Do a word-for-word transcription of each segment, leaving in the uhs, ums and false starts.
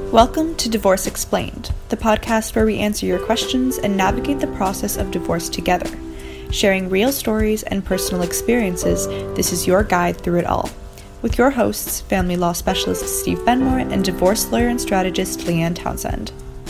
Welcome to Divorce Explained, the podcast where we answer your questions and navigate the process of divorce together. Sharing real stories and personal experiences, this is your guide through it all. With your hosts, family law specialist Steve Benmore and divorce lawyer and strategist Leanne Townsend.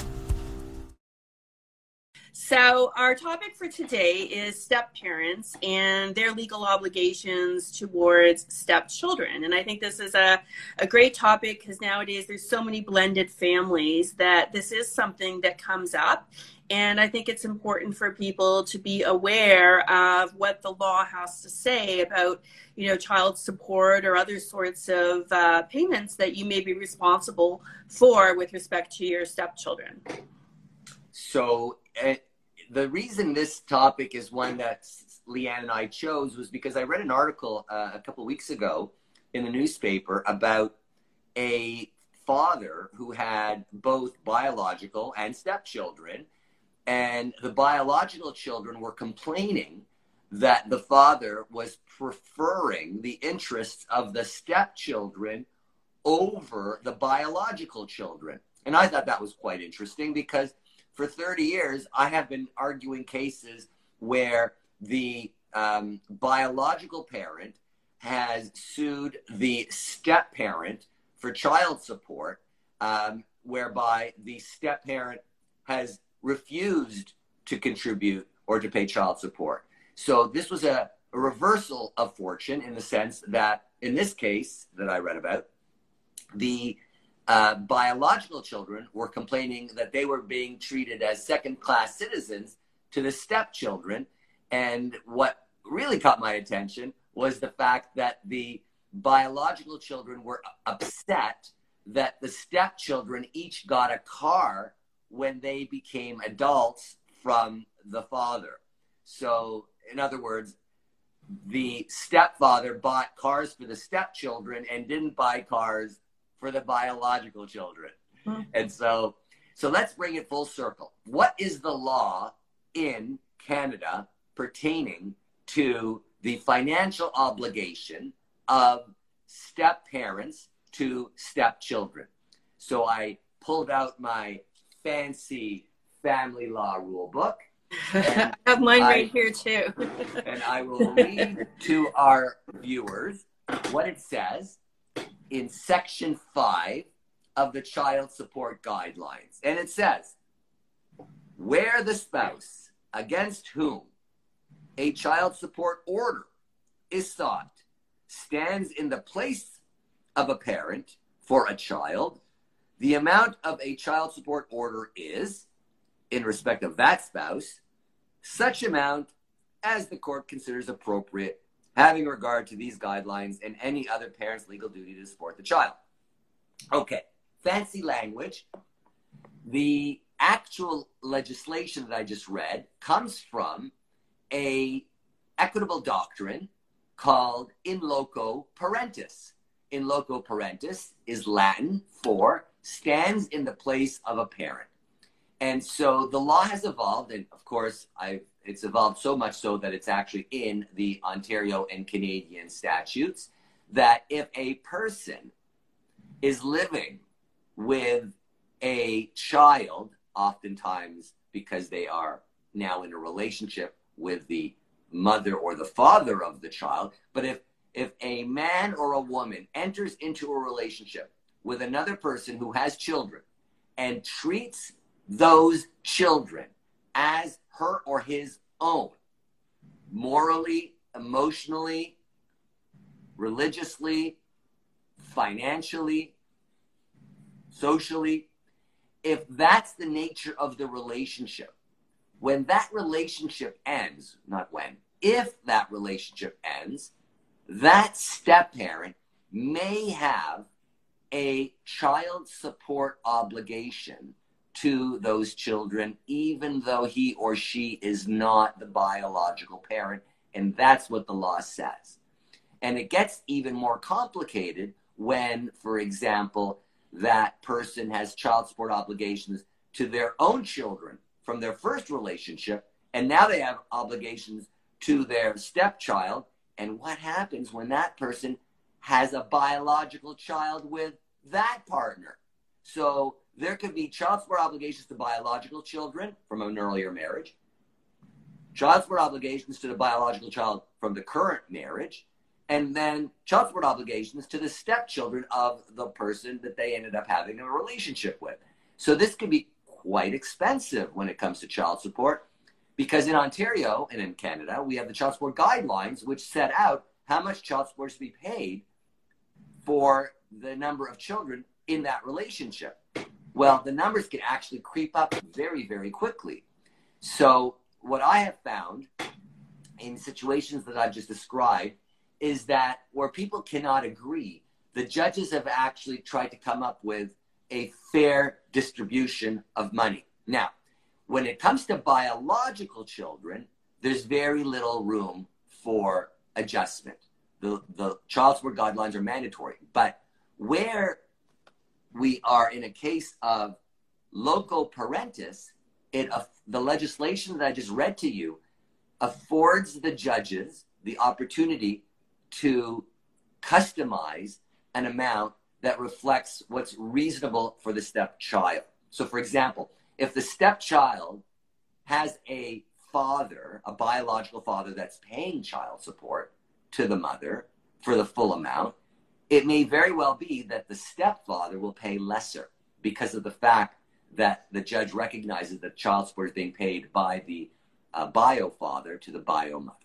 So our topic for today is step-parents and their legal obligations towards stepchildren. And I think this is a, a great topic because nowadays there's so many blended families that this is something that comes up. And I think it's important for people to be aware of what the law has to say about, you know, child support or other sorts of uh, payments that you may be responsible for with respect to your stepchildren. So uh, the reason this topic is one that Leanne and I chose was because I read an article uh, a couple of weeks ago in the newspaper about a father who had both biological and stepchildren. And the biological children were complaining that the father was preferring the interests of the stepchildren over the biological children. And I thought that was quite interesting because for thirty years, I have been arguing cases where the um, biological parent has sued the step-parent for child support, um, whereby the step-parent has refused to contribute or to pay child support. So this was a, a reversal of fortune in the sense that, in this case that I read about, the uh, biological children were complaining that they were being treated as second-class citizens to the stepchildren. And what really caught my attention was the fact that the biological children were upset that the stepchildren each got a car when they became adults from the father. So, in other words, the stepfather bought cars for the stepchildren and didn't buy cars for the biological children. Hmm. And so, so let's bring it full circle. What is the law in Canada pertaining to the financial obligation of step-parents to stepchildren? So I pulled out my fancy family law rule book. I have mine I, right here too. And I will read to our viewers what it says in section five of the child support guidelines. And it says, where the spouse against whom a child support order is sought stands in the place of a parent for a child, the amount of a child support order is, in respect of that spouse, such amount as the court considers appropriate, having regard to these guidelines and any other parent's legal duty to support the child. Okay, fancy language. The actual legislation that I just read comes from a equitable doctrine called in loco parentis. In loco parentis is Latin for stands in the place of a parent. And so the law has evolved, and of course, I've, it's evolved so much so that it's actually in the Ontario and Canadian statutes, that if a person is living with a child, oftentimes because they are now in a relationship with the mother or the father of the child, but if, if a man or a woman enters into a relationship with another person who has children and treats those children as her or his own, morally, emotionally, religiously, financially, socially, if that's the nature of the relationship, when that relationship ends, not when, if that relationship ends, that step-parent may have a child support obligation to those children, even though he or she is not the biological parent. And that's what the law says. And it gets even more complicated when, for example, that person has child support obligations to their own children from their first relationship, and now they have obligations to their stepchild. And what happens when that person has a biological child with that partner? So there could be child support obligations to biological children from an earlier marriage, child support obligations to the biological child from the current marriage, and then child support obligations to the stepchildren of the person that they ended up having a relationship with. So this could be quite expensive when it comes to child support, because in Ontario and in Canada, we have the child support guidelines, which set out how much child support is to be paid for the number of children in that relationship. Well, the numbers can actually creep up very, very quickly. So what I have found in situations that I've just described is that where people cannot agree, the judges have actually tried to come up with a fair distribution of money. Now, when it comes to biological children, there's very little room for adjustment. The, the child support guidelines are mandatory. But where we are in a case of loco parentis, it, uh, the legislation that I just read to you affords the judges the opportunity to customize an amount that reflects what's reasonable for the stepchild. So, for example, if the stepchild has a father, a biological father that's paying child support to the mother for the full amount, it may very well be that the stepfather will pay lesser because of the fact that the judge recognizes that child support is being paid by the uh, bio father to the bio mother.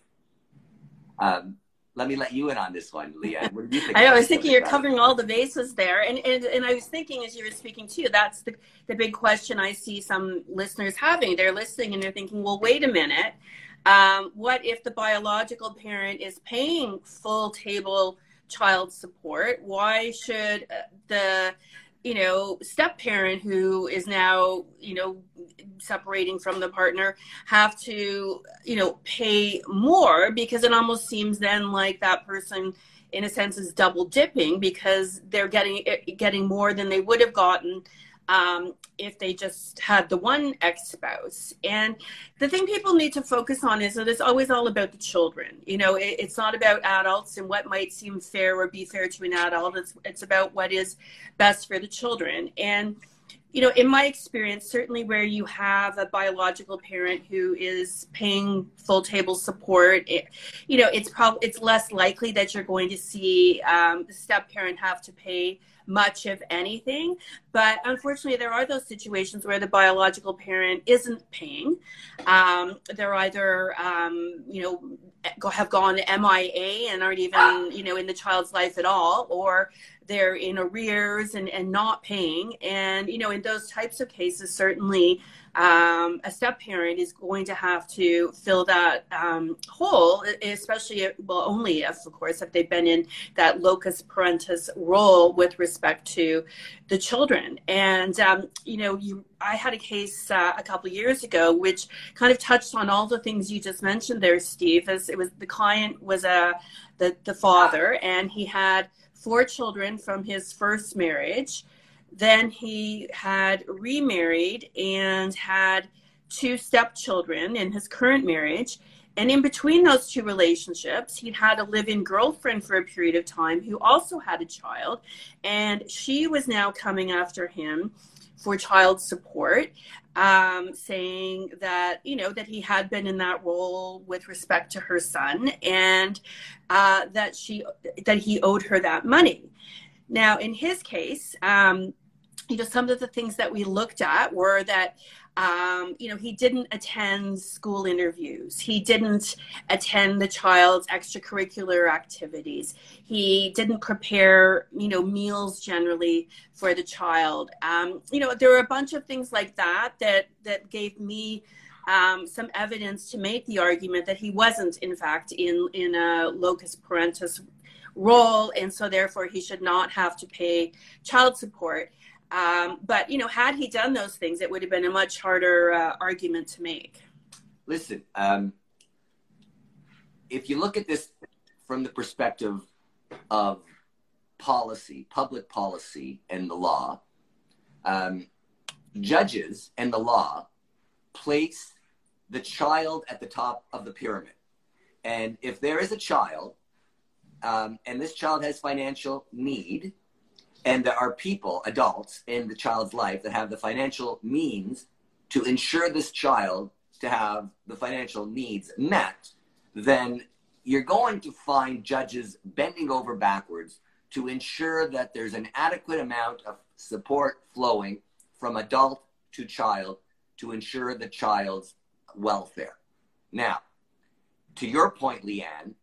Um, let me let you in on this one, Leanne. What do you think? I know, I was thinking you're covering all the bases there. And, and and I was thinking as you were speaking too, that's the, the big question I see some listeners having. They're listening and they're thinking, well, wait a minute. Um, what if the biological parent is paying full table child support? Why should the, you know, step parent who is now, you know, separating from the partner have to, you know, pay more? Because it almost seems then like that person, in a sense, is double dipping because they're getting getting more than they would have gotten um, if they just had the one ex-spouse. And the thing people need to focus on is that it's always all about the children. You know, it, it's not about adults and what might seem fair or be fair to an adult. It's, it's about what is best for the children. And, you know, in my experience, certainly where you have a biological parent who is paying full table support, it, you know, it's probably, it's less likely that you're going to see um, the step parent have to pay much of anything. But unfortunately, there are those situations where the biological parent isn't paying. Um, they're either, um, you know, go, have gone M I A and aren't even, you know, in the child's life at all, or they're in arrears and, and not paying. And, you know, in those types of cases, certainly um, a step parent is going to have to fill that um, hole, especially, if, well, only if, of course, if they've been in that locus parentis role with respect to the children. And, um, you know, you, I had a case uh, a couple of years ago, which kind of touched on all the things you just mentioned there, Steve. As it was, the client was a, the, the father, and he had four children from his first marriage. Then he had remarried and had two stepchildren in his current marriage. And in between those two relationships, he'd had a live-in girlfriend for a period of time who also had a child. And she was now coming after him for child support, um, saying that, you know, that he had been in that role with respect to her son, and uh, that she, that he owed her that money. Now, in his case, um, you know, some of the things that we looked at were that, um, you know, he didn't attend school interviews. He didn't attend the child's extracurricular activities. He didn't prepare, you know, meals generally for the child. Um, you know, there were a bunch of things like that that, that gave me um, some evidence to make the argument that he wasn't, in fact, in, in a locus parentis role. And so therefore he should not have to pay child support. Um, but, you know, had he done those things, it would have been a much harder uh, argument to make. Listen, um, if you look at this from the perspective of policy, public policy and the law, um, judges and the law place the child at the top of the pyramid. And if there is a child um, and this child has financial need, And there are people, adults in the child's life that have the financial means to ensure this child to have the financial needs met, then you're going to find judges bending over backwards to ensure that there's an adequate amount of support flowing from adult to child to ensure the child's welfare. Now, to your point, Leanne,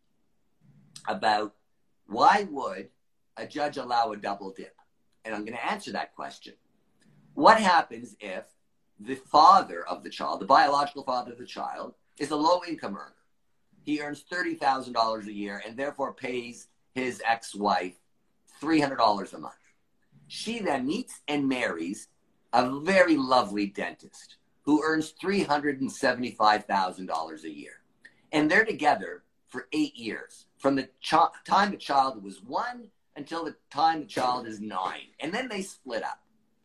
about why would a judge allow a double dip? And I'm going to answer that question. What happens if the father of the child, the biological father of the child, is a low-income earner? He earns thirty thousand dollars a year and therefore pays his ex-wife three hundred dollars a month. She then meets and marries a very lovely dentist who earns three hundred seventy-five thousand dollars a year. And they're together for eight years, from the ch- time the child was one until the time the child is nine. And then they split up.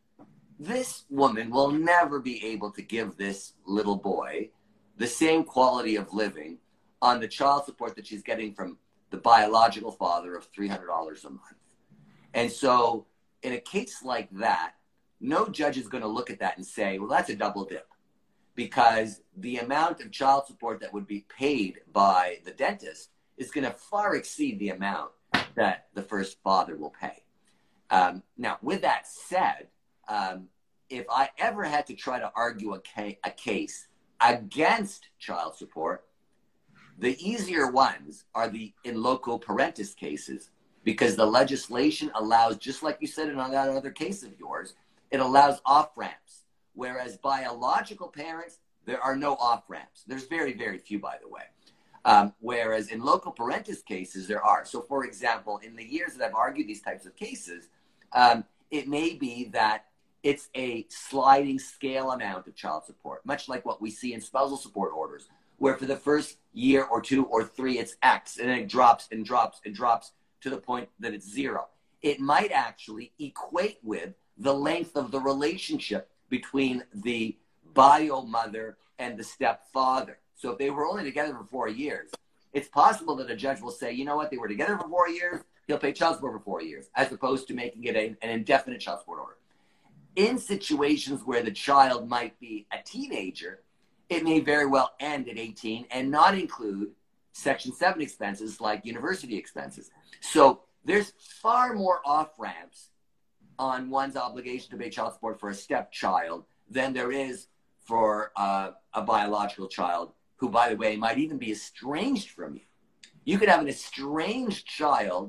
This woman will never be able to give this little boy the same quality of living on the child support that she's getting from the biological father of three hundred dollars a month. And so in a case like that, no judge is going to look at that and say, well, that's a double dip, because the amount of child support that would be paid by the dentist is going to far exceed the amount that the first father will pay. Um, now, with that said, um, if I ever had to try to argue a, ca- a case against child support, the easier ones are the in loco parentis cases, because the legislation allows, just like you said in that other case of yours, it allows off-ramps. Whereas biological parents, there are no off-ramps. There's very, very few, by the way. Um, whereas in loco parentis cases, there are. So, for example, in the years that I've argued these types of cases, um, it may be that it's a sliding scale amount of child support, much like what we see in spousal support orders, where for the first year or two or three, it's X, and then it drops and drops and drops to the point that it's zero. It might actually equate with the length of the relationship between the bio mother and the stepfather. So if they were only together for four years, it's possible that a judge will say, you know what, they were together for four years, he'll pay child support for four years, as opposed to making it a, an indefinite child support order. In situations where the child might be a teenager, it may very well end at eighteen and not include Section seven expenses like university expenses. So there's far more off-ramps on one's obligation to pay child support for a stepchild than there is for uh, a biological child who, by the way, might even be estranged from you. You could have an estranged child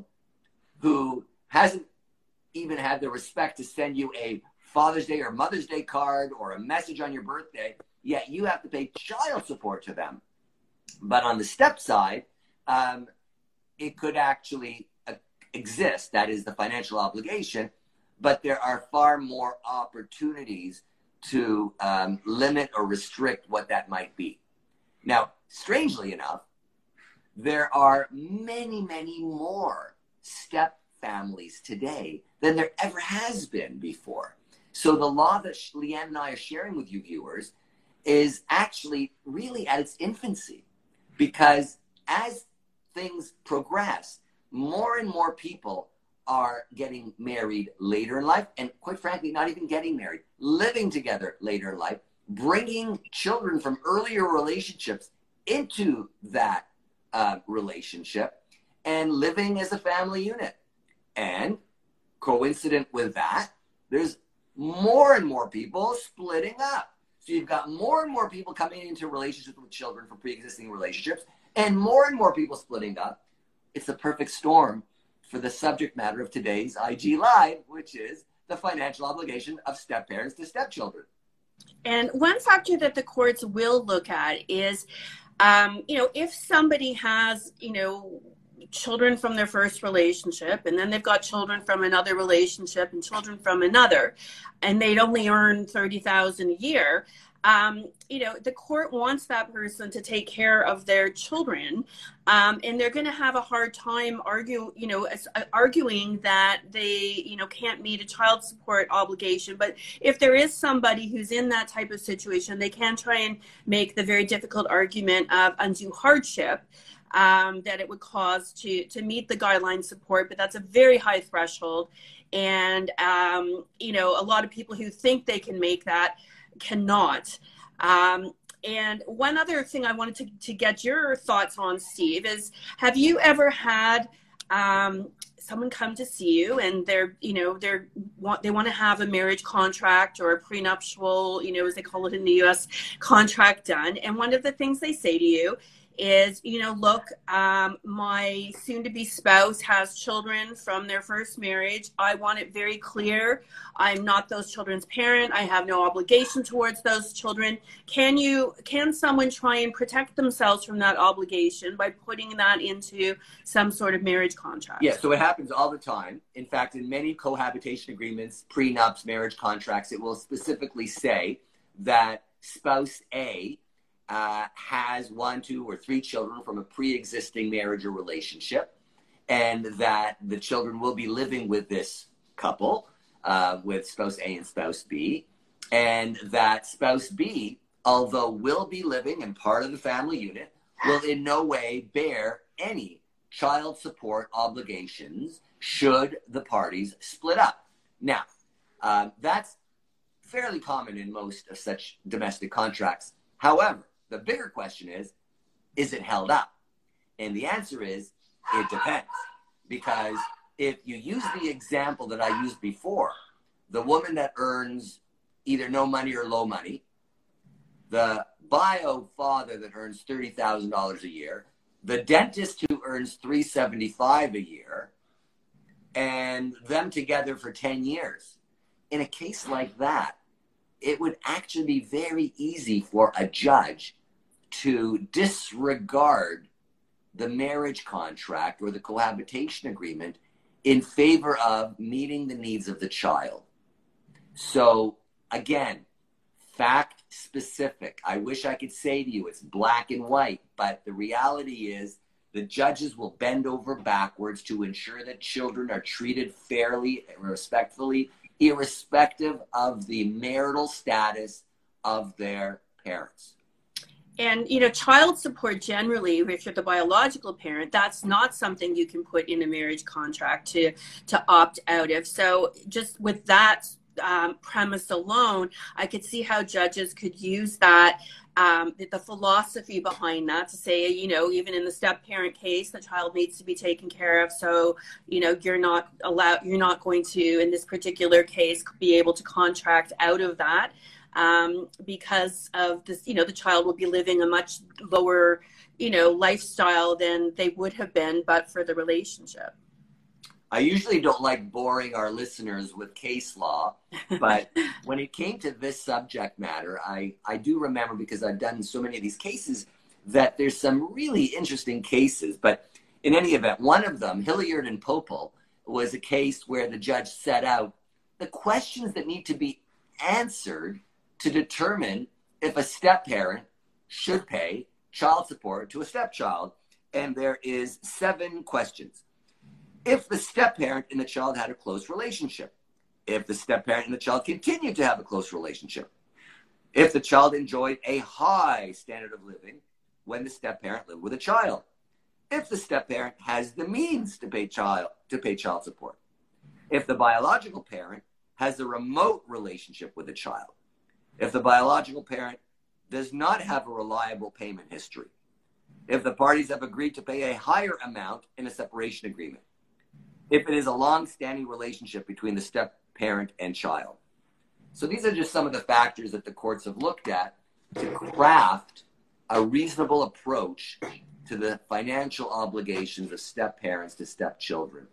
who hasn't even had the respect to send you a Father's Day or Mother's Day card or a message on your birthday, yet you have to pay child support to them. But on the step side, um, it could actually uh, exist. That is the financial obligation, but there are far more opportunities to um, limit or restrict what that might be. Now, strangely enough, there are many, many more step families today than there ever has been before. So the law that Leanne and I are sharing with you viewers is actually really at its infancy, because as things progress, more and more people are getting married later in life, and quite frankly, not even getting married, living together later in life, bringing children from earlier relationships into that uh, relationship and living as a family unit. And coincident with that, there's more and more people splitting up. So you've got more and more people coming into relationships with children from pre-existing relationships, and more and more people splitting up. It's the perfect storm for the subject matter of today's I G Live, which is the financial obligation of step-parents to stepchildren. And one factor that the courts will look at is, um, you know, if somebody has, you know, children from their first relationship, and then they've got children from another relationship and children from another, and they'd only earn thirty thousand dollars a year, um, you know, the court wants that person to take care of their children, um, and they're going to have a hard time argue, you know, uh, arguing that they, you know, can't meet a child support obligation. But if there is somebody who's in that type of situation, they can try and make the very difficult argument of undue hardship um, that it would cause to, to meet the guideline support, but that's a very high threshold. And, um, you know, a lot of people who think they can make that cannot. Um, and one other thing I wanted to, to get your thoughts on, Steve, is have you ever had um, someone come to see you and they're, you know, they're want, they want to have a marriage contract or a prenuptial, you know, as they call it in the U S, contract done. And one of the things they say to you is, you know, look, um, my soon-to-be spouse has children from their first marriage. I want it very clear. I'm not those children's parent. I have no obligation towards those children. Can you, can someone try and protect themselves from that obligation by putting that into some sort of marriage contract? Yeah, so it happens all the time. In fact, in many cohabitation agreements, prenups, marriage contracts, it will specifically say that spouse A Uh, has one, two, or three children from a pre-existing marriage or relationship, and that the children will be living with this couple, uh, with spouse A and spouse B, and that spouse B, although will be living and part of the family unit, will in no way bear any child support obligations should the parties split up. Now, uh, that's fairly common in most of such domestic contracts. However, the bigger question is, is it held up? And the answer is, it depends. Because if you use the example that I used before, the woman that earns either no money or low money, the bio father that earns thirty thousand dollars a year, the dentist who earns three hundred seventy-five dollars a year, and them together for ten years. In a case like that, it would actually be very easy for a judge to disregard the marriage contract or the cohabitation agreement in favor of meeting the needs of the child. So again, fact specific. I wish I could say to you it's black and white, but the reality is the judges will bend over backwards to ensure that children are treated fairly and respectfully, irrespective of the marital status of their parents. And, you know, child support generally, if you're the biological parent, that's not something you can put in a marriage contract to, to opt out of. So just with that um, premise alone, I could see how judges could use that, um, the, the philosophy behind that to say, you know, even in the step-parent case, the child needs to be taken care of. So, you know, you're not allowed, you're not going to, in this particular case, be able to contract out of that. Um, because of this, you know, the child will be living a much lower, you know, lifestyle than they would have been, but for the relationship. I usually don't like boring our listeners with case law, but when it came to this subject matter, I, I do remember, because I've done so many of these cases, that there's some really interesting cases. But in any event, one of them, Hilliard and Popel, was a case where the judge set out the questions that need to be answered to determine if a step-parent should pay child support to a stepchild. And there is seven questions. If the step-parent and the child had a close relationship, if the step-parent and the child continued to have a close relationship, if the child enjoyed a high standard of living when the step-parent lived with a child, if the step-parent has the means to pay child to pay child support, if the biological parent has a remote relationship with the child, if the biological parent does not have a reliable payment history, if the parties have agreed to pay a higher amount in a separation agreement, if it is a long-standing relationship between the step-parent and child. So these are just some of the factors that the courts have looked at to craft a reasonable approach to the financial obligations of step-parents to step-children.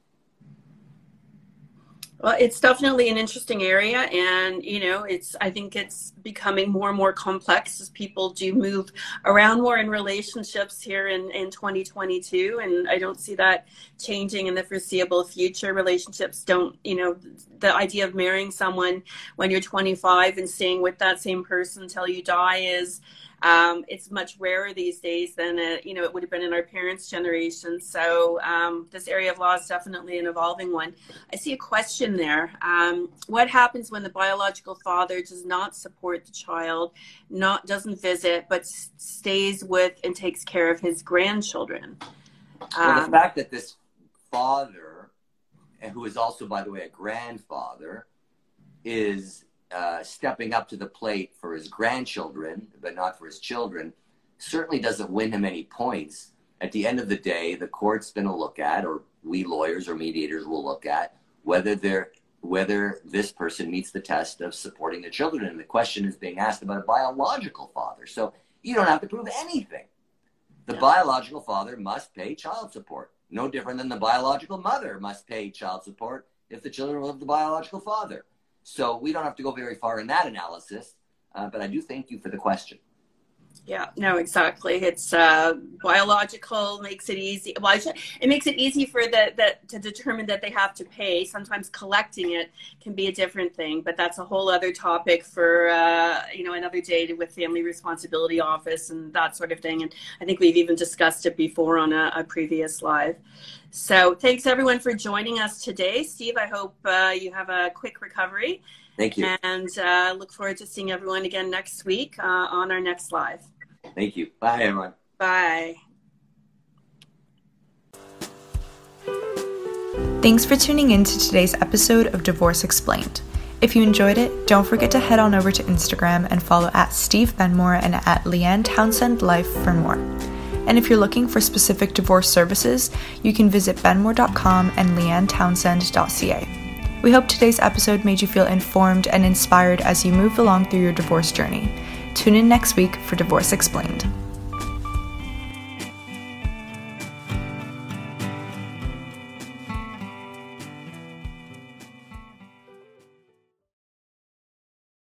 Well, it's definitely an interesting area, and, you know, it's, I think it's becoming more and more complex as people do move around more in relationships here in, in twenty twenty-two, and I don't see that changing in the foreseeable future. Relationships don't, you know, the idea of marrying someone when you're twenty-five and staying with that same person until you die is, Um, it's much rarer these days than, uh, you know, it would have been in our parents' generation. So um, this area of law is definitely an evolving one. I see a question there. Um, what happens when the biological father does not support the child, not doesn't visit, but s- stays with and takes care of his grandchildren? Um, well, the fact that this father who is also, by the way, a grandfather, is uh, stepping up to the plate for his grandchildren, but not for his children, certainly doesn't win him any points. At the end of the day, the court's going to look at, or we lawyers or mediators will look at, whether they're whether this person meets the test of supporting the children. And the question is being asked about a biological father. So you don't have to prove anything. The yeah. biological father must pay child support. No different than the biological mother must pay child support if the children live with the biological father. So we don't have to go very far in that analysis, uh, but I do thank you for the question. Yeah, no, exactly. It's uh, biological makes it easy. Well, it makes it easy for the, the to determine that they have to pay. Sometimes collecting it can be a different thing, but that's a whole other topic for uh, you know another day with Family Responsibility Office and that sort of thing. And I think we've even discussed it before on a, a previous live. So thanks everyone for joining us today. Steve, I hope uh, you have a quick recovery. Thank you. And uh, look forward to seeing everyone again next week uh, on our next live. Thank you. Bye, everyone. Bye. Thanks for tuning in to today's episode of Divorce Explained. If you enjoyed it, don't forget to head on over to Instagram and follow at Steve Benmore and at Leanne Townsend Life for more. And if you're looking for specific divorce services, you can visit benmore dot com and leanne townsend dot c a. We hope today's episode made you feel informed and inspired as you move along through your divorce journey. Tune in next week for Divorce Explained.